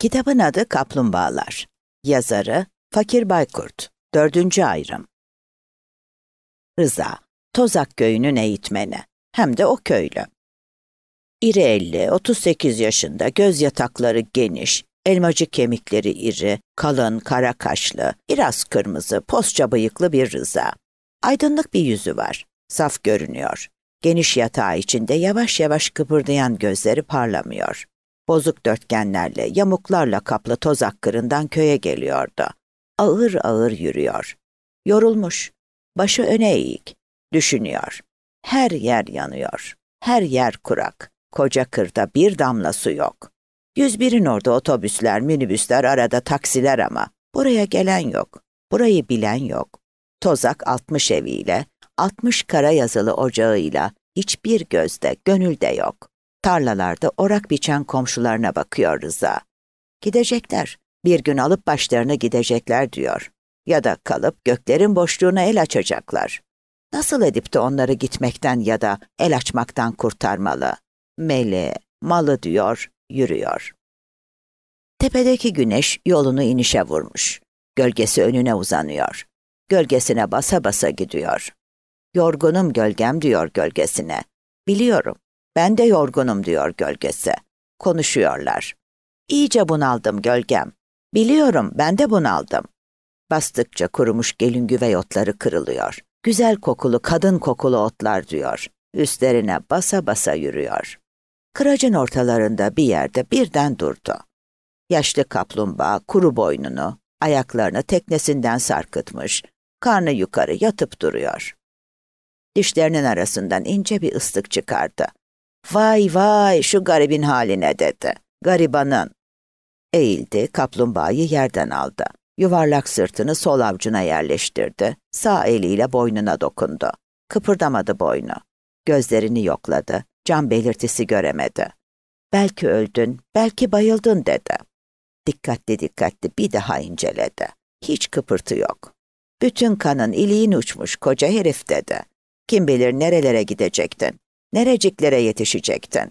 Kitabın adı Kaplumbağalar. Yazarı Fakir Baykurt. 4. ayrım. Rıza, Tozak köyünün eğitmeni. Hem de o köylü. İri elli, 38 yaşında, göz yatakları geniş, elmacık kemikleri iri, kalın, kara kaşlı, biraz kırmızı, posça bıyıklı bir Rıza. Aydınlık bir yüzü var, saf görünüyor. Geniş yatağı içinde yavaş yavaş kıpırdayan gözleri parlamıyor. Bozuk dörtgenlerle, yamuklarla kaplı tozak kırından köye geliyordu. Ağır ağır yürüyor. Yorulmuş, başı öne eğik, düşünüyor. Her yer yanıyor, her yer kurak. Koca kırda bir damla su yok. 101'in orada otobüsler, minibüsler, arada taksiler ama buraya gelen yok, burayı bilen yok. Tozak 60 eviyle, 60 kara yazılı ocağıyla hiçbir gözde, gönülde yok. Tarlalarda orak biçen komşularına bakıyor Rıza. Gidecekler, bir gün alıp başlarına gidecekler diyor. Ya da kalıp göklerin boşluğuna el açacaklar. Nasıl edip de onları gitmekten ya da el açmaktan kurtarmalı? Meli, malı diyor, yürüyor. Tepedeki güneş yolunu inişe vurmuş. Gölgesi önüne uzanıyor. Gölgesine basa basa gidiyor. Yorgunum gölgem diyor gölgesine. Biliyorum, ben de yorgunum diyor gölgesi. Konuşuyorlar. İyice bunaldım gölgem. Biliyorum, ben de bunaldım. Bastıkça kurumuş gelin güvey otları kırılıyor. Güzel kokulu, kadın kokulu otlar diyor. Üstlerine basa basa yürüyor. Kıracın ortalarında bir yerde birden durdu. Yaşlı kaplumbağa kuru boynunu, ayaklarını teknesinden sarkıtmış, karnı yukarı yatıp duruyor. Dişlerinin arasından ince bir ıslık çıkardı. "Vay vay şu garibin haline" dedi. "Garibanın." Eğildi, kaplumbağayı yerden aldı. Yuvarlak sırtını sol avucuna yerleştirdi. Sağ eliyle boynuna dokundu. Kıpırdamadı boynu. Gözlerini yokladı. Can belirtisi göremedi. "Belki öldün, belki bayıldın" dedi. Dikkatli dikkatli bir daha inceledi. Hiç kıpırtı yok. "Bütün kanın iliğin uçmuş koca herif" dedi. "Kim bilir nerelere gidecektin, nereciklere yetişecektin."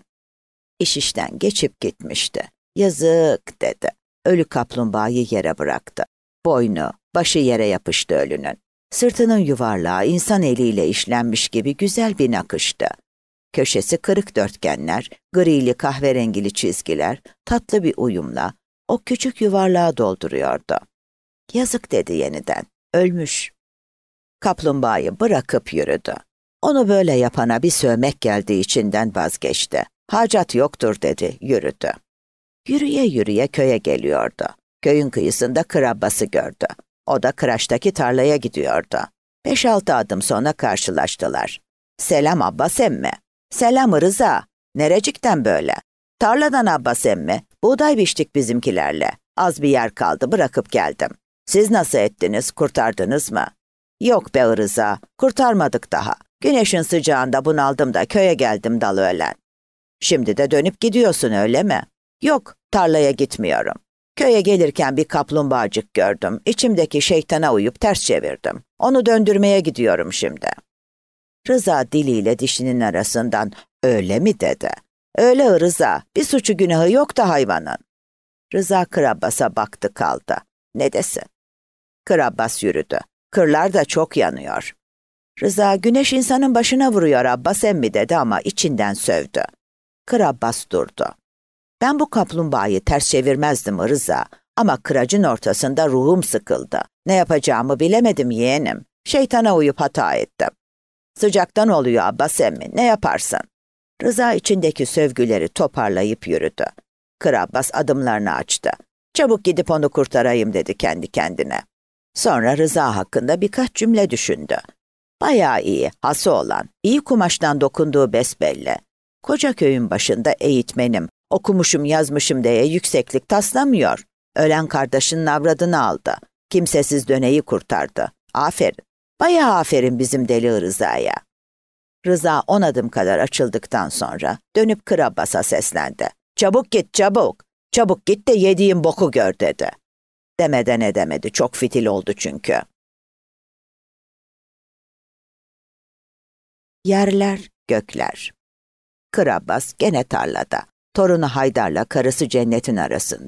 İş işten geçip gitmişti. "Yazık" dedi. Ölü kaplumbağayı yere bıraktı. Boynu, başı yere yapıştı ölünün. Sırtının yuvarlağı insan eliyle işlenmiş gibi güzel bir nakıştı. Köşesi kırık dörtgenler, grili kahverengili çizgiler, tatlı bir uyumla o küçük yuvarlağı dolduruyordu. "Yazık" dedi yeniden. "Ölmüş." Kaplumbağayı bırakıp yürüdü. Onu böyle yapana bir sövmek geldiği içinden vazgeçti. "Hacat yoktur" dedi, yürüdü. Yürüye yürüye köye geliyordu. Köyün kıyısında Kır Abbas'ı gördü. O da Kıraç'taki tarlaya gidiyordu. 5-6 adım sonra karşılaştılar. "Selam Abbas emmi." "Selam Rıza. Nerecikten böyle?" "Tarladan Abbas emmi. Buğday biçtik bizimkilerle. Az bir yer kaldı, bırakıp geldim." "Siz nasıl ettiniz, kurtardınız mı?" "Yok be Rıza, kurtarmadık daha. Güneşin sıcağında bunaldım da köye geldim dalı öğlen." "Şimdi de dönüp gidiyorsun öyle mi?" "Yok, tarlaya gitmiyorum. Köye gelirken bir kaplumbağacık gördüm. İçimdeki şeytana uyup ters çevirdim. Onu döndürmeye gidiyorum şimdi." Rıza diliyle dişinin arasından "Öyle mi?" dedi. "Öyle Rıza, bir suçu günahı yok da hayvanın." Rıza Kır Abbas'a baktı kaldı. Ne desin? Kır Abbas yürüdü. "Kırlar da çok yanıyor." Rıza, "Güneş insanın başına vuruyor Abbas emmi" dedi ama içinden sövdü. Kır Abbas durdu. "Ben bu kaplumbağayı ters çevirmezdim Rıza ama kıracın ortasında ruhum sıkıldı. Ne yapacağımı bilemedim yeğenim. Şeytana uyup hata ettim." "Sıcaktan oluyor Abbas emmi, ne yaparsın?" Rıza içindeki sövgüleri toparlayıp yürüdü. Kır Abbas adımlarını açtı. "Çabuk gidip onu kurtarayım" dedi kendi kendine. Sonra Rıza hakkında birkaç cümle düşündü. Bayağı iyi, hası olan, iyi kumaştan dokunduğu besbelli. Koca köyün başında eğitmenim, okumuşum yazmışım diye yükseklik taslamıyor. Ölen kardeşinin avradını aldı. Kimsesiz döneyi kurtardı. Aferin. Bayağı aferin bizim deli Rıza'ya. Rıza 10 adım kadar açıldıktan sonra dönüp Kır Abbas'a seslendi. "Çabuk git çabuk. Çabuk git de yediğin boku gör" dedi. Demeden edemedi, çok fitil oldu çünkü. Yerler, gökler. Kır Abbas gene tarlada. Torunu Haydar'la karısı Cennet'in arasında.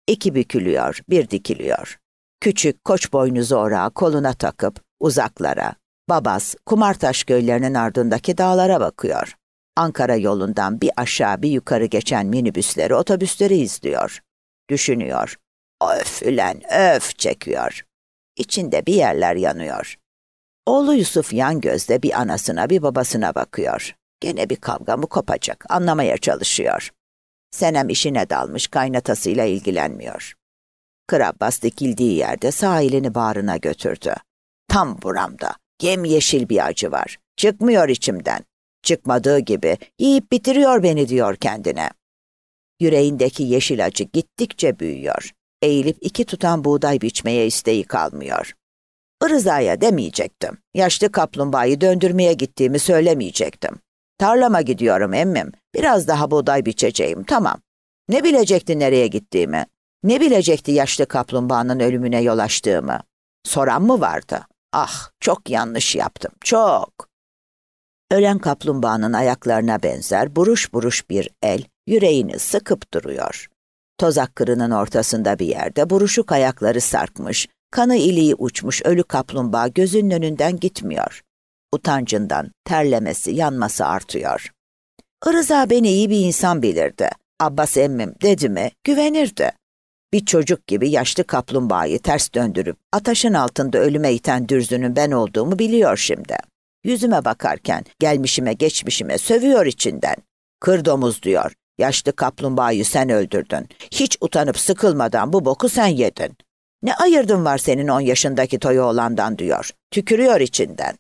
İki bükülüyor, bir dikiliyor. Küçük koç boynuzu orağı koluna takıp uzaklara, Babas, Kumartaş köylerinin ardındaki dağlara bakıyor. Ankara yolundan bir aşağı bir yukarı geçen minibüsleri, otobüsleri izliyor. Düşünüyor. Öf ülen öf çekiyor. İçinde bir yerler yanıyor. Oğlu Yusuf yan gözle bir anasına bir babasına bakıyor. Gene bir kavga mı kopacak, anlamaya çalışıyor. Senem işine dalmış, kaynatasıyla ilgilenmiyor. Kır Abbas dikildiği yerde sağ elini bağrına götürdü. Tam buramda, yemyeşil bir acı var. Çıkmıyor içimden. Çıkmadığı gibi yiyip bitiriyor beni diyor kendine. Yüreğindeki yeşil acı gittikçe büyüyor. Eğilip iki tutam buğday biçmeye isteği kalmıyor. Rıza'ya demeyecektim. Yaşlı kaplumbağayı döndürmeye gittiğimi söylemeyecektim. Tarlama gidiyorum emmim. Biraz daha buğday biçeceğim, tamam. Ne bilecekti nereye gittiğimi? Ne bilecekti yaşlı kaplumbağanın ölümüne yol açtığımı? Soran mı vardı? Ah, çok yanlış yaptım, çok. Ölen kaplumbağanın ayaklarına benzer buruş buruş bir el yüreğini sıkıp duruyor. Tozak kırının ortasında bir yerde buruşuk ayakları sarkmış, kanı iliği uçmuş ölü kaplumbağa gözünün önünden gitmiyor. Utancından terlemesi, yanması artıyor. Rıza beni iyi bir insan bilirdi. Abbas emmim dedi mi güvenirdi. Bir çocuk gibi yaşlı kaplumbağayı ters döndürüp ataşın altında ölüme iten dürzünün ben olduğumu biliyor şimdi. Yüzüme bakarken gelmişime geçmişime sövüyor içinden. Kır domuz diyor. Yaşlı kaplumbağayı sen öldürdün. Hiç utanıp sıkılmadan bu boku sen yedin. Ne ayırdın var senin 10 yaşındaki toyu olandan diyor. Tükürüyor içinden.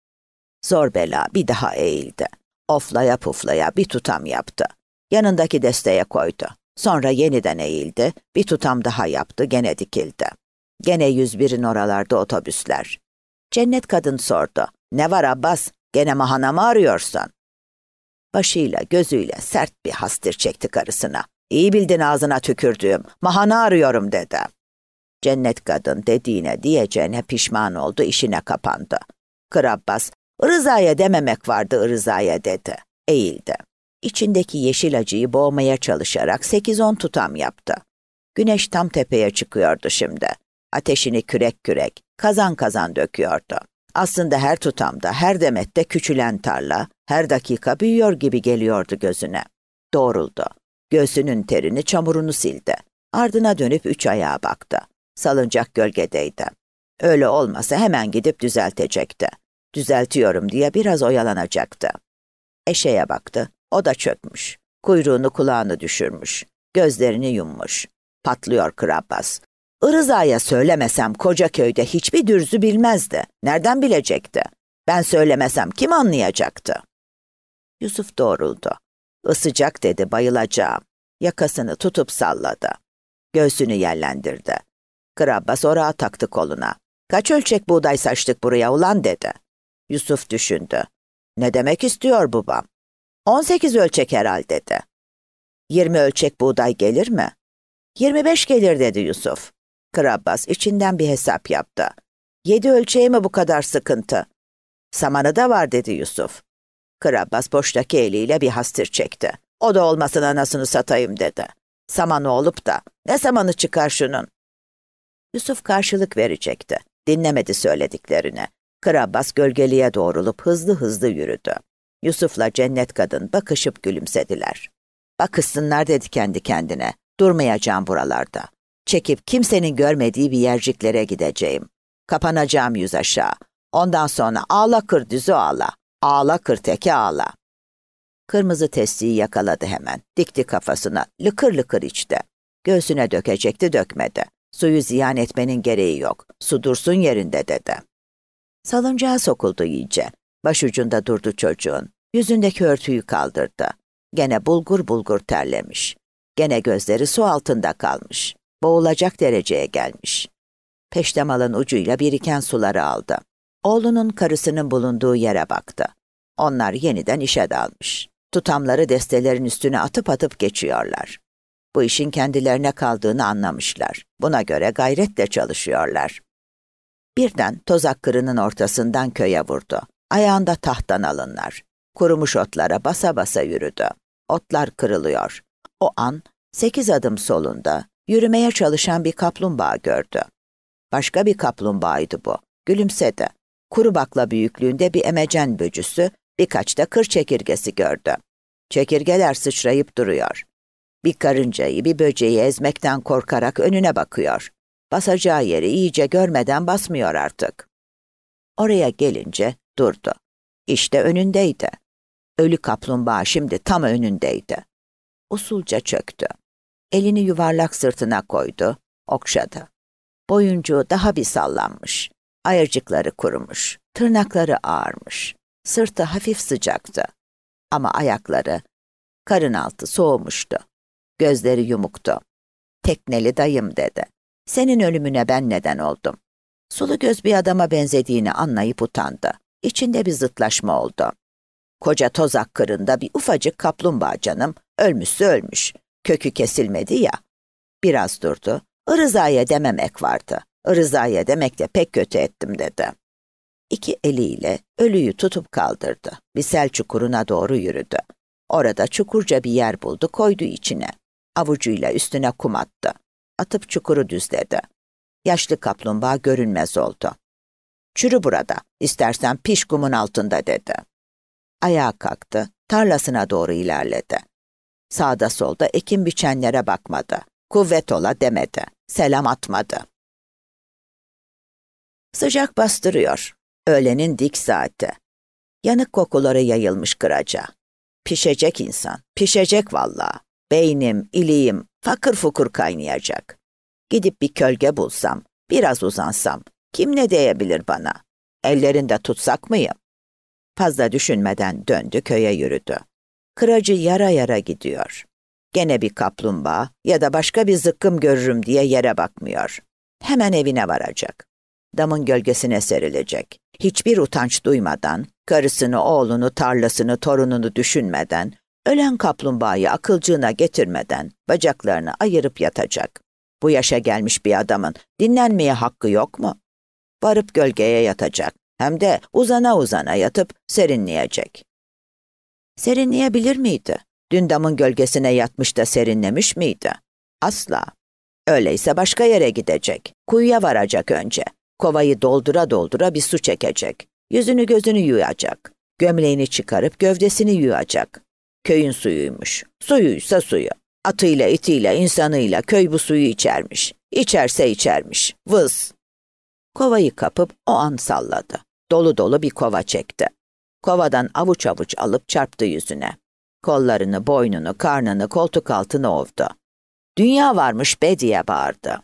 Zor bela bir daha eğildi. Oflaya puflaya bir tutam yaptı. Yanındaki desteğe koydu. Sonra yeniden eğildi, bir tutam daha yaptı, gene dikildi. Gene 101'in oralarda otobüsler. Cennet kadın sordu. Ne var Abbas, gene mahana mı arıyorsun? Başıyla gözüyle sert bir hastir çekti karısına. İyi bildin ağzına tükürdüğüm, mahana arıyorum dedi. Cennet kadın dediğine diyeceğine pişman oldu, işine kapandı. Kır Abbas, Rıza'ya dememek vardı Rıza'ya dedi. Eğildi. İçindeki yeşil acıyı boğmaya çalışarak 8-10 tutam yaptı. Güneş tam tepeye çıkıyordu şimdi. Ateşini kürek kürek, kazan kazan döküyordu. Aslında her tutamda, her demette küçülen tarla, her dakika büyüyor gibi geliyordu gözüne. Doğruldu. Göğsünün terini, çamurunu sildi. Ardına dönüp 3 ayağa baktı. Salıncak gölgedeydi. Öyle olmasa hemen gidip düzeltecekti. Düzeltiyorum diye biraz oyalanacaktı. Eşeğe baktı. O da çökmüş. Kuyruğunu kulağını düşürmüş. Gözlerini yummuş. Patlıyor Kır Abbas. Rıza'ya söylemesem koca köyde hiçbir dürzü bilmezdi. Nereden bilecekti? Ben söylemesem kim anlayacaktı? Yusuf doğruldu. Isıcak dedi, bayılacağım. Yakasını tutup salladı. Göğsünü yellendirdi. Kır Abbas orağı taktı koluna. Kaç ölçek buğday saçtık buraya ulan dedi. Yusuf düşündü. Ne demek istiyor babam? 18 ölçek herhal dedi. 20 ölçek buğday gelir mi? 25 gelir dedi Yusuf. Kır Abbas içinden bir hesap yaptı. 7 ölçeğe mi bu kadar sıkıntı? Samanı da var dedi Yusuf. Kır Abbas boştaki eliyle bir hastir çekti. O da olmasın anasını satayım dedi. Samanı olup da ne samanı çıkar şunun? Yusuf karşılık verecekti. Dinlemedi söylediklerini. Kır Abbas gölgeliğe doğrulup hızlı hızlı yürüdü. Yusuf'la Cennet kadın bakışıp gülümsediler. Bakışsınlar dedi kendi kendine. Durmayacağım buralarda. Çekip kimsenin görmediği bir yerciklere gideceğim. Kapanacağım 100 aşağı. Ondan sonra ağla kır düzü ağla. Ağla kır teke ağla. Kırmızı testiyi yakaladı hemen. Dikti kafasına. Lıkır lıkır içti. Göğsüne dökecekti dökmedi. Suyu ziyan etmenin gereği yok. Su dursun yerinde dedi. Salıncağa sokuldu iyice. Başucunda durdu çocuğun. Yüzündeki örtüyü kaldırdı. Gene bulgur bulgur terlemiş. Gene gözleri su altında kalmış. Boğulacak dereceye gelmiş. Peştemalın ucuyla biriken suları aldı. Oğlunun karısının bulunduğu yere baktı. Onlar yeniden işe dalmış. Tutamları destelerin üstüne atıp atıp geçiyorlar. Bu işin kendilerine kaldığını anlamışlar. Buna göre gayretle çalışıyorlar. Birden tozak kırının ortasından köye vurdu. Ayağında tahttan alınlar. Kurumuş otlara basa basa yürüdü. Otlar kırılıyor. O an 8 adım solunda, Yürümeye çalışan bir kaplumbağa gördü. Başka bir kaplumbağaydı bu. Gülümsedi. Kuru bakla büyüklüğünde bir emecen böcüsü, birkaç da kır çekirgesi gördü. Çekirgeler sıçrayıp duruyor. Bir karıncayı, bir böceği ezmekten korkarak önüne bakıyor. Basacağı yeri iyice görmeden basmıyor artık. Oraya gelince durdu. İşte önündeydi. Ölü kaplumbağa şimdi tam önündeydi. Usulca çöktü. Elini yuvarlak sırtına koydu, okşadı. Boyuncuğu daha bir sallanmış. Ayırcıkları kurumuş, tırnakları ağarmış. Sırtı hafif sıcaktı. Ama ayakları, karın altı soğumuştu. Gözleri yumuktu. "Tekneli dayım," dedi. "Senin ölümüne ben neden oldum." Sulu göz bir adama benzediğini anlayıp utandı. İçinde bir zıtlaşma oldu. Koca tozak kırında bir ufacık kaplumbağa canım, ölmüşse ölmüş. Kökü kesilmedi ya. Biraz durdu. "Rıza'ya dememek vardı. Rıza'ya demek de pek kötü ettim," dedi. İki eliyle ölüyü tutup kaldırdı. Bir sel çukuruna doğru yürüdü. Orada çukurca bir yer buldu, koydu içine. Avucuyla üstüne kum attı. Atıp çukuru düzledi. Yaşlı kaplumbağa görünmez oldu. "Çürü burada, istersen piş kumun altında," dedi. Ayağa kalktı, tarlasına doğru ilerledi. Sağda solda ekin biçenlere bakmadı. Kuvvet ola demedi. Selam atmadı. Sıcak bastırıyor. Öğlenin dik saati. Yanık kokuları yayılmış kıraca. Pişecek insan, pişecek vallahi. Beynim, iliğim fakır fukur kaynayacak. Gidip bir kölge bulsam, biraz uzansam, kim ne diyebilir bana? Ellerinde tutsak mıyım? Fazla düşünmeden döndü, köye yürüdü. Kıracı yara yara gidiyor. Gene bir kaplumbağa ya da başka bir zıkkım görürüm diye yere bakmıyor. Hemen evine varacak. Damın gölgesine serilecek. Hiçbir utanç duymadan, karısını, oğlunu, tarlasını, torununu düşünmeden, ölen kaplumbağayı akılcığına getirmeden bacaklarını ayırıp yatacak. Bu yaşa gelmiş bir adamın dinlenmeye hakkı yok mu? Varıp gölgeye yatacak. Hem de uzana uzana yatıp serinleyecek. Serinleyebilir miydi? Dün damın gölgesine yatmış da serinlemiş miydi? Asla. Öyleyse başka yere gidecek. Kuyuya varacak önce. Kovayı doldura doldura bir su çekecek. Yüzünü gözünü yuyacak. Gömleğini çıkarıp gövdesini yuyacak. Köyün suyuymuş. Suyuysa suyu. Atıyla, itiyle, insanıyla köy bu suyu içermiş. İçerse içermiş. Vız. Kovayı kapıp o an salladı. Dolu dolu bir kova çekti. Kovadan avuç avuç alıp çarptı yüzüne. Kollarını, boynunu, karnını koltuk altına ovdu. "Dünya varmış be," diye bağırdı.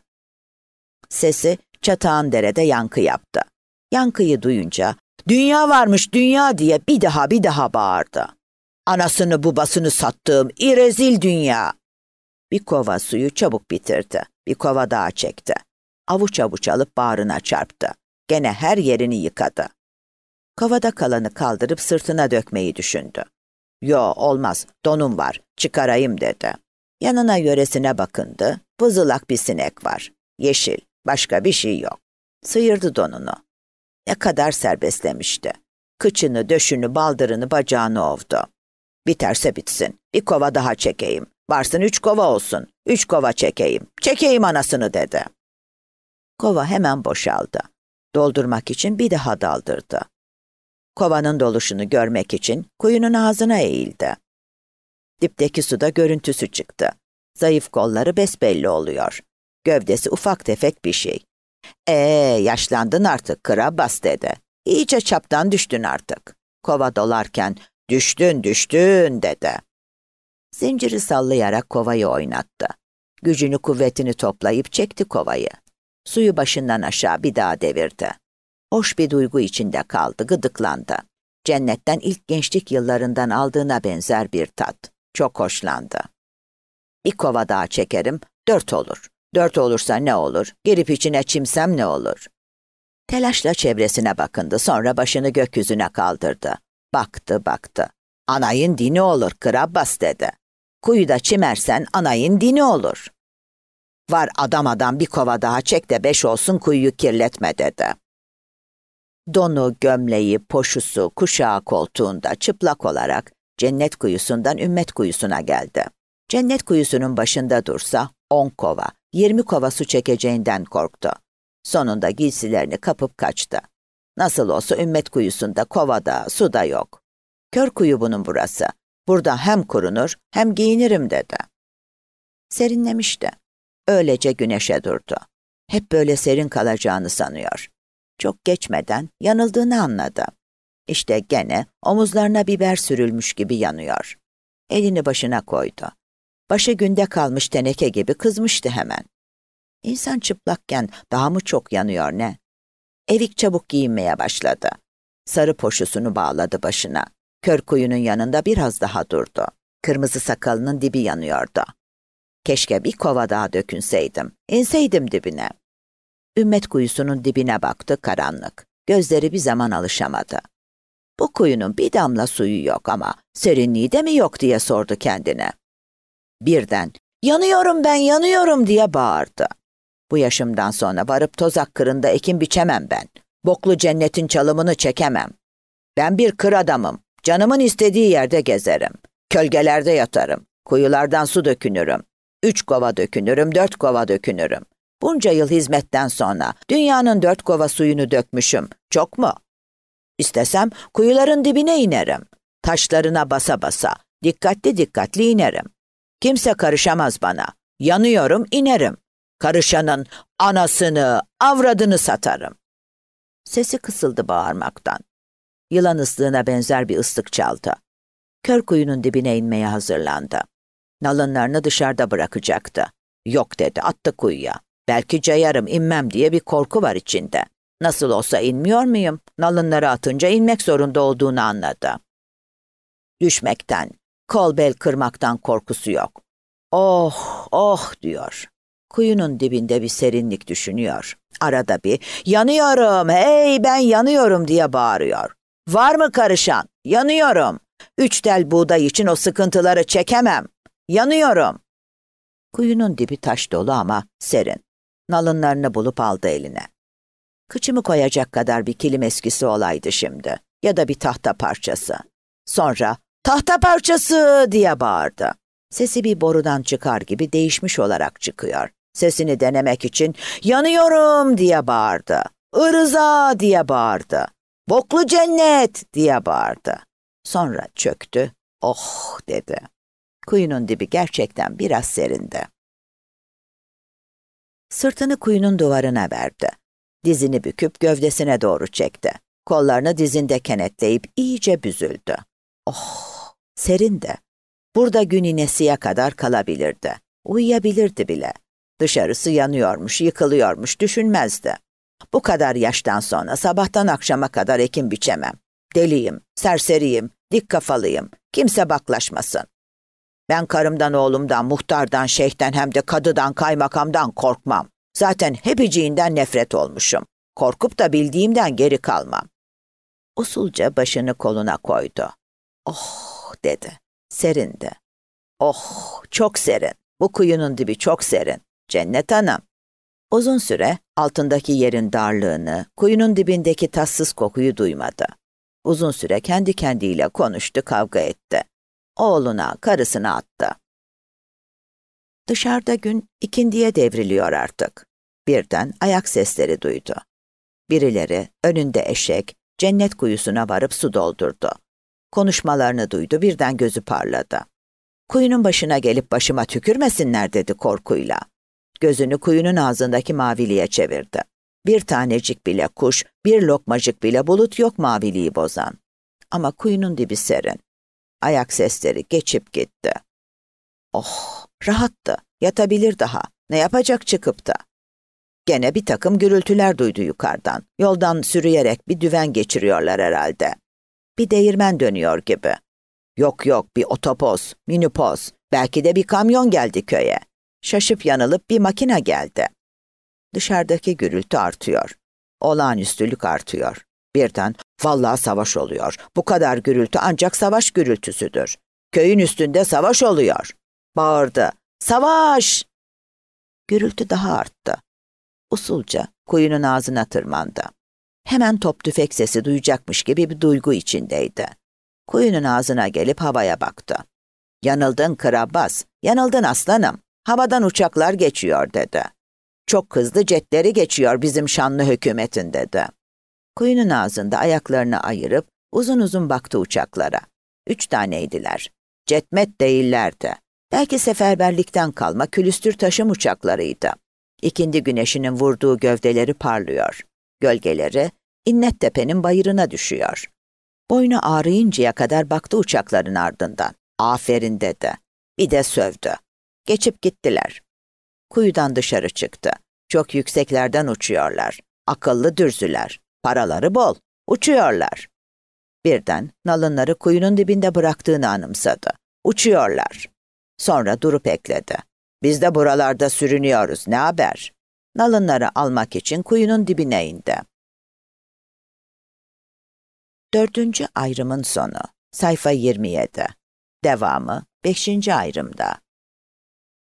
Sesi çatağan derede yankı yaptı. Yankıyı duyunca "Dünya varmış dünya," diye bir daha bağırdı. "Anasını babasını sattığım irezil dünya." Bir kova suyu çabuk bitirdi. Bir kova daha çekti. Avuç avuç alıp bağrına çarptı. Gene her yerini yıkadı. Kovada kalanı kaldırıp sırtına dökmeyi düşündü. "Yo, olmaz, donum var, çıkarayım," dedi. Yanına yöresine bakındı. Vızılak bir sinek var. Yeşil, başka bir şey yok. Sıyırdı donunu. Ne kadar serbestlemişti. Kıçını, döşünü, baldırını, bacağını ovdu. "Biterse bitsin. Bir kova daha çekeyim. Varsın 3 kova olsun. 3 kova çekeyim. Çekeyim anasını," dedi. Kova hemen boşaldı. Doldurmak için bir daha daldırdı. Kovanın doluşunu görmek için kuyunun ağzına eğildi. Dipteki suda görüntüsü çıktı. Zayıf kolları besbelli oluyor. Gövdesi ufak tefek bir şey. Yaşlandın artık Kırabas," dedi. "İyice çaptan düştün artık." Kova dolarken düştün dedi. Zinciri sallayarak kovayı oynattı. Gücünü kuvvetini toplayıp çekti kovayı. Suyu başından aşağı bir daha devirdi. Hoş bir duygu içinde kaldı, gıdıklandı. Cennetten ilk gençlik yıllarından aldığına benzer bir tat. Çok hoşlandı. "Bir kova daha çekerim, 4 olur. 4 olursa ne olur? Girip içine çimsem ne olur?" Telaşla çevresine bakındı, sonra başını gökyüzüne kaldırdı. Baktı. "Anayın dini olur Kırabas," dedi. "Kuyuda çimersen anayın dini olur." "Var adam bir kova daha çek de 5 olsun, kuyuyu kirletme," dedi. Donu, gömleği, poşusu, kuşağı koltuğunda çıplak olarak cennet kuyusundan ümmet kuyusuna geldi. Cennet kuyusunun başında dursa 10 kova, 20 kova su çekeceğinden korktu. Sonunda giysilerini kapıp kaçtı. Nasıl olsa Ümmet Kuyusu'nda kovada, su da yok. Kör kuyu bunun burası. Burada hem kurunur hem giyinirim dedi. Serinlemişti. Öylece güneşe durdu. Hep böyle serin kalacağını sanıyor. Çok geçmeden yanıldığını anladı. İşte gene omuzlarına biber sürülmüş gibi yanıyor. Elini başına koydu. Başı günde kalmış teneke gibi kızmıştı hemen. İnsan çıplakken daha mı çok yanıyor ne? Evik çabuk giyinmeye başladı. Sarı poşusunu bağladı başına. Kör kuyunun yanında biraz daha durdu. Kırmızı sakalının dibi yanıyordu. Keşke bir kova daha dökünseydim, inseydim dibine. Ümmet Kuyusu'nun dibine baktı, karanlık. Gözleri bir zaman alışamadı. Bu kuyunun bir damla suyu yok ama serinliği de mi yok diye sordu kendine. Birden yanıyorum ben yanıyorum diye bağırdı. Bu yaşımdan sonra varıp tozak kırında ekin biçemem ben. Boklu cennetin çalımını çekemem. Ben bir kır adamım. Canımın istediği yerde gezerim. Kölgelerde yatarım. Kuyulardan su dökünürüm. 3 kova dökünürüm, 4 kova dökünürüm. Bunca yıl hizmetten sonra dünyanın 4 kova suyunu dökmüşüm. Çok mu? İstesem kuyuların dibine inerim. Taşlarına basa basa, dikkatli dikkatli inerim. Kimse karışamaz bana. Yanıyorum, inerim. Karışanın anasını, avradını satarım. Sesi kısıldı bağırmaktan. Yılan ıslığına benzer bir ıslık çaldı. Kör kuyunun dibine inmeye hazırlandı. Nalınlarını dışarıda bırakacaktı. Yok dedi, attı kuyuya. Belki cayarım, inmem diye bir korku var içinde. Nasıl olsa inmiyor muyum? Nalınları atınca inmek zorunda olduğunu anladı. Düşmekten, kol bel kırmaktan korkusu yok. Oh, oh diyor. Kuyunun dibinde bir serinlik düşünüyor. Arada bir yanıyorum, hey ben yanıyorum diye bağırıyor. Var mı karışan? Yanıyorum. 3 tel buğday için o sıkıntıları çekemem. Yanıyorum. Kuyunun dibi taş dolu ama serin. Nalınlarını bulup aldı eline. Kıçımı koyacak kadar bir kilim eskisi olaydı şimdi. Ya da bir tahta parçası. Sonra tahta parçası diye bağırdı. Sesi bir borudan çıkar gibi değişmiş olarak çıkıyor. Sesini denemek için yanıyorum diye bağırdı. Irıza diye bağırdı. Boklu cennet diye bağırdı. Sonra çöktü. Oh dedi. Kuyunun dibi gerçekten biraz serindi. Sırtını kuyunun duvarına verdi. Dizini büküp gövdesine doğru çekti. Kollarını dizinde kenetleyip iyice büzüldü. Oh, serindi. Burada gün inesiye kadar kalabilirdi. Uyuyabilirdi bile. Dışarısı yanıyormuş, yıkılıyormuş, düşünmezdi. Bu kadar yaştan sonra sabahtan akşama kadar ekin biçemem. Deliyim, serseriyim, dik kafalıyım. Kimse baklaşmasın. Ben karımdan, oğlumdan, muhtardan, şeyhten hem de kadıdan, kaymakamdan korkmam. Zaten hepiciğinden nefret olmuşum. Korkup da bildiğimden geri kalmam. Usulca başını koluna koydu. Oh dedi. Serindi. Oh çok serin. Bu kuyunun dibi çok serin. Cennet Hanım. Uzun süre altındaki yerin darlığını, kuyunun dibindeki tatsız kokuyu duymadı. Uzun süre kendi kendiyle konuştu, kavga etti. Oğluna, karısına attı. Dışarıda gün ikindiye devriliyor artık. Birden ayak sesleri duydu. Birileri önünde eşek, cennet kuyusuna varıp su doldurdu. Konuşmalarını duydu, birden gözü parladı. Kuyunun başına gelip başıma tükürmesinler dedi korkuyla. Gözünü kuyunun ağzındaki maviliğe çevirdi. Bir tanecik bile kuş, bir lokmacık bile bulut yok maviliği bozan. Ama kuyunun dibi serin. Ayak sesleri geçip gitti. Oh, rahattı, yatabilir daha. Ne yapacak çıkıp da? Gene bir takım gürültüler duydu yukarıdan. Yoldan sürüyerek bir düven geçiriyorlar herhalde. Bir değirmen dönüyor gibi. Yok bir otopoz, minipoz, belki de bir kamyon geldi köye. Şaşıp yanılıp bir makine geldi. Dışarıdaki gürültü artıyor. Olağanüstülük artıyor. Birden vallahi savaş oluyor. Bu kadar gürültü ancak savaş gürültüsüdür. Köyün üstünde savaş oluyor. Bağırdı. Savaş! Gürültü daha arttı. Usulca kuyunun ağzına tırmandı. Hemen top tüfek sesi duyacakmış gibi bir duygu içindeydi. Kuyunun ağzına gelip havaya baktı. Yanıldın Kırabbas, yanıldın aslanım. Havadan uçaklar geçiyor dedi. Çok hızlı jetleri geçiyor bizim şanlı hükümetin dedi. Kuyunun ağzında ayaklarını ayırıp uzun uzun baktı uçaklara. 3 taneydiler. Jetmet değillerdi. Belki seferberlikten kalma külüstür taşım uçaklarıydı. İkindi güneşinin vurduğu gövdeleri parlıyor. Gölgeleri İnnettepe'nin bayırına düşüyor. Boynu ağrıyıncaya kadar baktı uçakların ardından. Aferin dedi. Bir de sövdü. Geçip gittiler. Kuyudan dışarı çıktı. Çok yükseklerden uçuyorlar. Akıllı dürzüler. Paraları bol. Uçuyorlar. Birden nalınları kuyunun dibinde bıraktığını anımsadı. Uçuyorlar. Sonra durup ekledi. Biz de buralarda sürünüyoruz. Ne haber? Nalınları almak için kuyunun dibine indi. 4. ayrımın sonu. Sayfa 27. Devamı 5. ayrımda.